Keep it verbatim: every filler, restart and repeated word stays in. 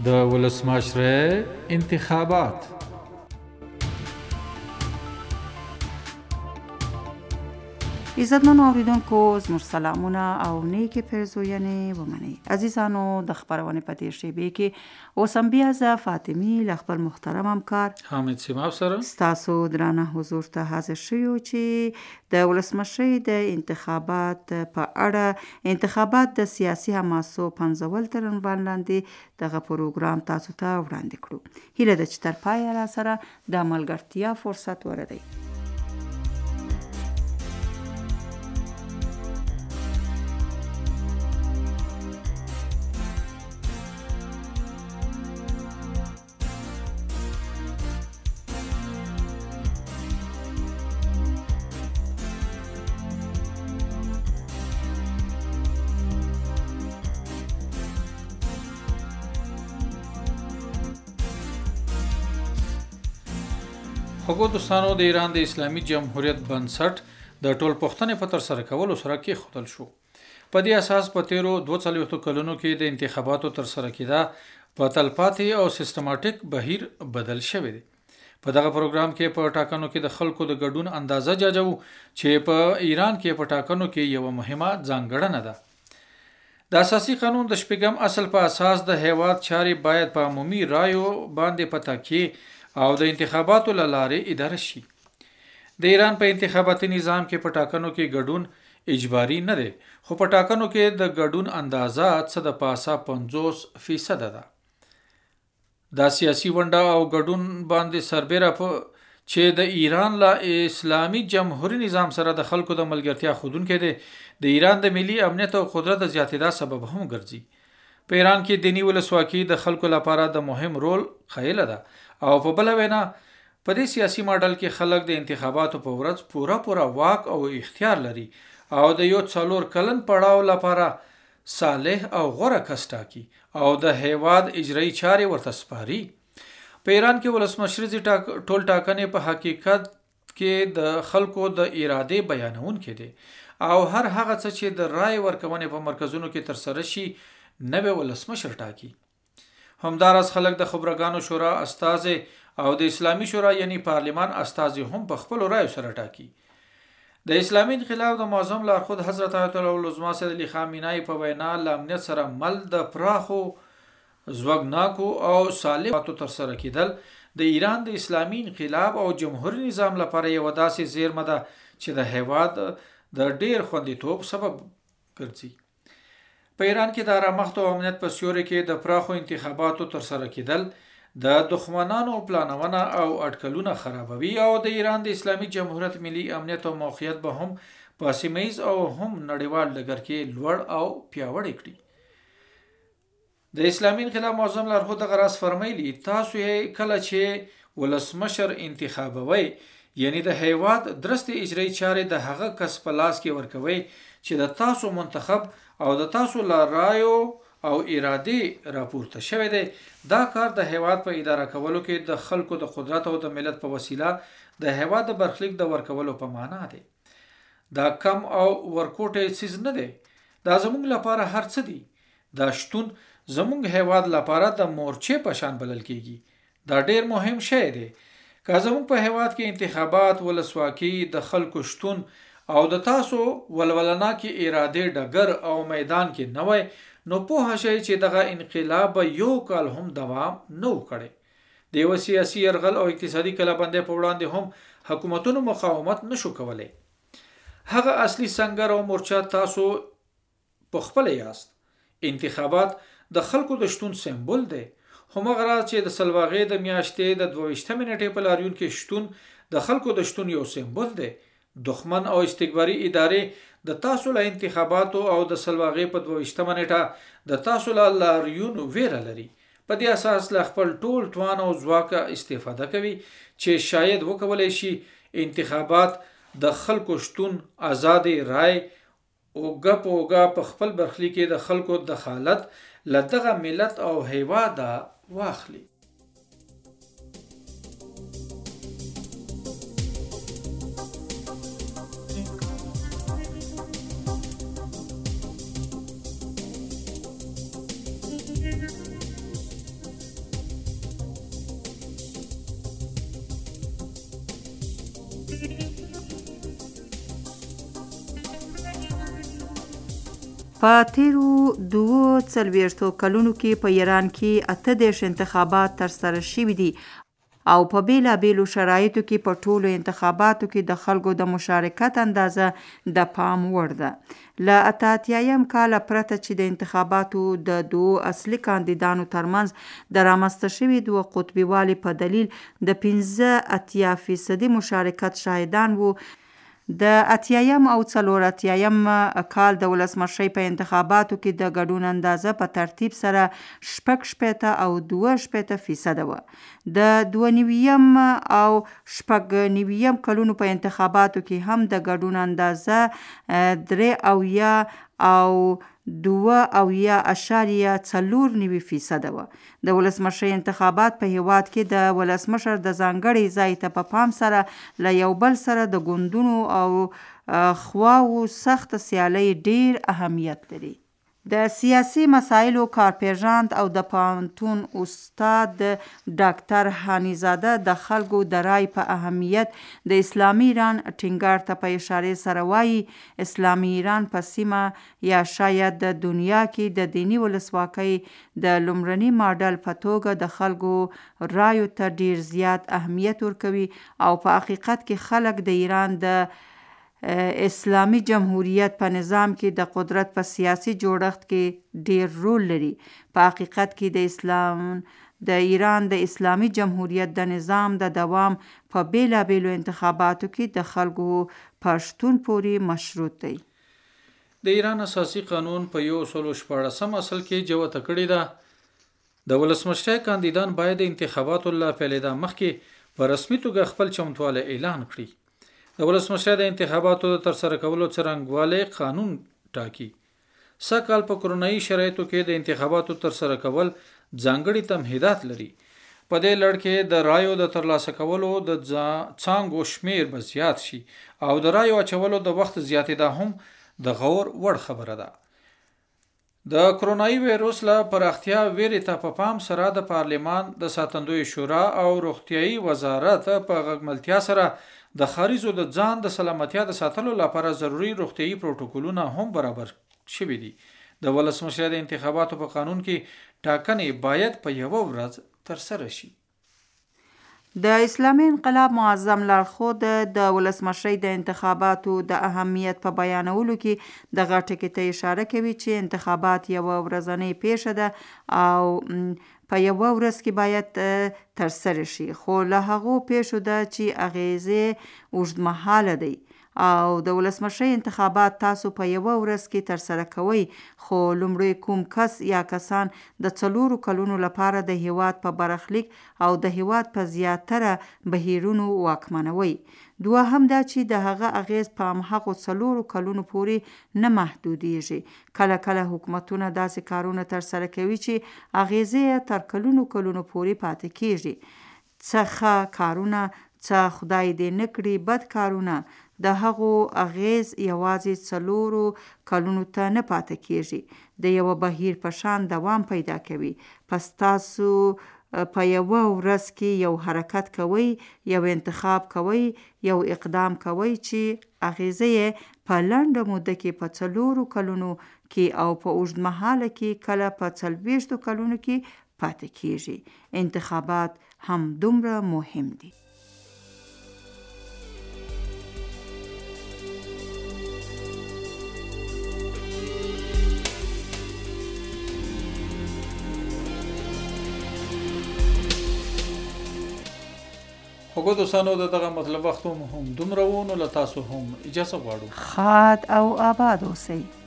د ولسمشر انتخابات. عزتمنو اوریدونکو زموږ سلامونه او نیکې پیرزوینې ومنئ. عزیزانو د خبرونې په دې شیبې کې اوس هم بیا زه فاطمي له خپل محترم همکار حامد سیماب سره ستاسو درانه حضور ته حاضر شوو چې د ولسمشرۍ د انتخابات په اړه انتخابات د سیاسي حماسو پنځول تر عنوان لاندې دغه پروګرام تاسو ته وړاندې کړو. هیله ده چې تر پایه را سره د ملګرتیا فرصت ولرئ. خوږو دوستانو، د ایران د اسلامي جمهوریت بنسټ د ټولپوښتنې په ترسره کولو سره کېښودل شو. په دې اساس په تیرو دوه څلوېښتو کلونو کې د انتخاباتو ترسره کېدا په تلپاتې او سیستماټیک بهیر بدل شوی دی. په دغه پروګرام کې په ټاکنو کې د خلکو د ګډون اندازه جاجو چې په ایران کې په ټاکنو کې یو مهمه ځانګړنه ده. د اساسي قانون د شپږم اصل په اساس د هیواد چارې باید په عمومي رایو باندې په تکیه او د انتخاباتو له لارې اداره شي. د ایران په انتخاباتي نظام کې په ټاکنو کې ګډون اجباري نه دی، خو په ټاکنو کې د ګډون اندازه څه د پاسه پنځوس فیصد ده. دا سیاسي ونډه او ګډون باندې سربیره په چې د ایران له اسلامي جمهوریت نظام سره د خلکو د ملګرتیا ښودونکی دی، د ایران د ملي امنیت او قدرت د زیاتېدا سبب هم ګرځي. په ایران کې دیني ولسواکي د خلکو لپاره د مهم رول خیله ده او په بل وینا په دې سیاسي ماډل کې خلک د انتخاباتو په ورځ پورا پورا واک او اختیار لري او د یو څلور کلن پړاو لپاره صالح او غوره کس ټاکي او د هیواد اجرایي چارې ورته سپاري. په ایران کې ولسمشري ټاک ټول ټاکنې په حقیقت کې د خلکو د اراده بیانونکي دي او هر هغه څه چې د رای ورکونې په مرکزونو کې تر سره شي نوی ولسمشر ټاکي. همدارس خلک د خبرګانو شورا استازي او د اسلامي شورا یعنی پارلمان استازي هم په خپل رایو سره ټاکي. د اسلامي انقلاب د معظم لارښود حضرت آیت الله العظما سید علي خامنه‌ای په وینا له امنیت سره مل د پراخو زوګناکو او صالحاتو تر سره کېدل د ایران د اسلامي انقلاب او جمهوریت نظام لپاره یو داسې زیرمه ده چې د هیواد د ډیر خوندیتوب سبب ګرځي. په ایران کې د آرامښت او امنیت په سیوري کې د پراخو انتخاباتو تر سره کېدل د دښمنانو پلانونه او اټکلونه خرابوي او د ایران د اسلامي جمهوریت ملي امنیت او موقعیت به هم په سیمه‌ایز او هم نړیوال ډګر کې لوړ او پیاوړی کړي. د اسلامي انقلاب معظم لارښود دغه راز فرمایلی، تاسو یې کله چې ولسمشر انتخابوي یعنی د هیواد درسته اجرایي چارې د هغه کس په لاس کې ورکوي چې د تاسو منتخب او د تاسو لارایو او اراده راپورته شوی دی. دا کار د هیواد په اداره کولو کې د خلکو د قدرت او د ملت په وسیله د هیواد د برخلیک د ورکولو په معنا دی. دا کم او ورکوټه چیز نه دی، دا زموږ لپاره هر څه دی. دا شتون زموږ هیواد لپاره د مورچې په شان بلل کیږي. دا ډیر مهم شی دی. که زموږ په هیواد کې انتخابات، ولسواکي، د خلکو شتون او د تاسو ولولنا کې اراده ډګر او میدان کې نه وای، نو په هغه چې دغه انقلاب یو کال هم دوام نه وکړي. د یو سیاسي يرغل او اقتصادي کلابندۍ په وړاندې هم حکومتونو مقاومت نشو کولای. هغه اصلي سنگر او مورچه تاسو په خپل یاست. انتخابات د خلکو د شتون سمبول دی. همغه راز چې د سلواغې د میاشتې د دوه ویشتمې نیټې په لاریون کې شتون د خلکو د شتون یو سمبول دی. دښمن او استکباري ادارې د تاسو له انتخاباتو او د سلواغې په دوه ویشتمه نیټه د تاسو له لاریون ویره لري. په دې اساس له خپل ټول توان او ځواک استفاده کوي چې شاید وکولای شي انتخابات د خلکو شتون، آزادي رای او ګپ او ګپ په خپل برخلیک کې د خلکو دخالت لدغه ملت او هیواد واخلي. په تیرو دوه څلوېښتو کلونو کې په ایران کې اته دېرش انتخابات ترسره شوي دي او په بیلابیلو شرایطو کې په ټولو انتخاباتو کې د خلکو د مشارکت اندازه د پام وړ ده. له اته اتیایم کاله پرته چې د انتخاباتو د دوو اصلي کاندیدانو ترمنځ د رامنځته شوي دوه قطبي والي په دلیل د پنځه اتیا فیصدي مشارکت شاهدان وو. د اتیایم او څلور اتیایم کال د ولسمشرۍ په انتخاباتو کې د ګډون اندازه په ترتیب سره شپږ شپېته او دوه شپېته فیصده وه. د دوه نویم او شپږ نویم کلونو په انتخاباتو کې هم د ګډون اندازه درې اویا او دوه اویا اشاریه څلور نوي فیصده وه. د ولسمشرۍ انتخابات په هیواد کې د ولسمشر د ځانګړي ځای ته په پام سره له یو بل سره د ګوندونو او خواو سخت سیالۍ ډیر اهمیت لري. د سیاسي مسایلو کارپېژند او د پوهنتون استاد ډاکټر هانیزاده د خلکو د رای په اهمیت د اسلامي ایران ټینګار ته په اشارې سره وایي اسلامي ایران په سیمه یا شاید د دنیا کې د دیني ولسواکۍ د لومړني ماډل په توګه د خلکو رایو ته ډیر زیات اهمیت ورکوي او په حقیقت کې خلک د ایران د اسلامی جمهوریت په نظام کې د قدرت په سیاسی جوړښت کې ډیر رول لري. په حقیقت کې د اسلام د ایران د اسلامی جمهوریت د نظام د دوام په بیلابیلو انتخاباتو کې د خلکو په شتون پورې مشروط دی. د ایران اساسي قانون په یو سل شپاړسم اصل کې جوته کړی ده د ولسمشرۍ کاندیدان باید د انتخاباتو له پیلېدا مخکې په رسمي توګه خپل چمتوالی اعلان کړي. د ولسمشرۍ د انتخاباتو د ترسره کولو څرنګوالی قانون ټاکي. سږ کال په کورونایي شرایطو کې د انتخاباتو ترسره کول ځانګړي تمهیدات لري. په دې لړ کې د رایو د ترلاسه کولو د څانګو شمیر به زیات شي او د رایو اچولو د وخت زیاتېدا هم د غور وړ خبره ده. د کورونایي وایروس له پراختیا ویرې ته په پام سره د پارلمان د ساتندوی شورا او روغتیايي وزارت په غږملتیا سره د خارجو د ځان د سلامتیا د ساتلو لپاره ضروري روغتیايي پروتوکولونه هم برابر شوي دي. د ولسمشرۍ د انتخاباتو په قانون کې ټاکنې باید په یوه ورځ ترسره شي. د اسلامي انقلاب معظم لارښود د ولسمشرۍ د انتخاباتو د اهمیت په بیانولو کې دغه ټکي ته اشاره کوي چې انتخابات یوه ورځنۍ پیښه ده او په یوه ورځ کې باید ترسره شي، خو له هغو پیښو ده چې اغیزې اوږدمهاله دی او د ولسمشرۍ انتخابات تاسو په یوه ورځ کې ترسره کوئ، خو لومړی کوم کس یا کسان د څلورو کلونو لپاره د هیواد په برخلیک او د هیواد په زیاتره بهیرونو واکمنوي. دوهم دا چې د هغه اغیز په همهغو څلورو کلونو پورې نه محدودیږي. کله کله حکومتونه داسې کارونه ترسره کوي چې اغیزې تر کلونو کلونو پورې پاتې کیږي. څه کارونه، څه خدای دې نه کړي بد کارونه، د هغو اغیز یوازې څلورو کلونو ته نه پاتې کیږي، د یوه بهیر په شان دوام پیدا کوي. پس تاسو په یوه ورځ کې یو حرکت کوئ، یو انتخاب کوئ، یو اقدام کوئ چې اغیزه یې په لنډه موده کې په څلورو کلونو کې او په اوږدمهاله کې کله په څلوېښتو کلونو کې پاتې کیږي. انتخابات هم دومره مهم دي. خو دوستانو د دغه مطلب وخت هم دومره و، نو له تاسو هم اجازه غواړو. ښاد او آباد اوسئ.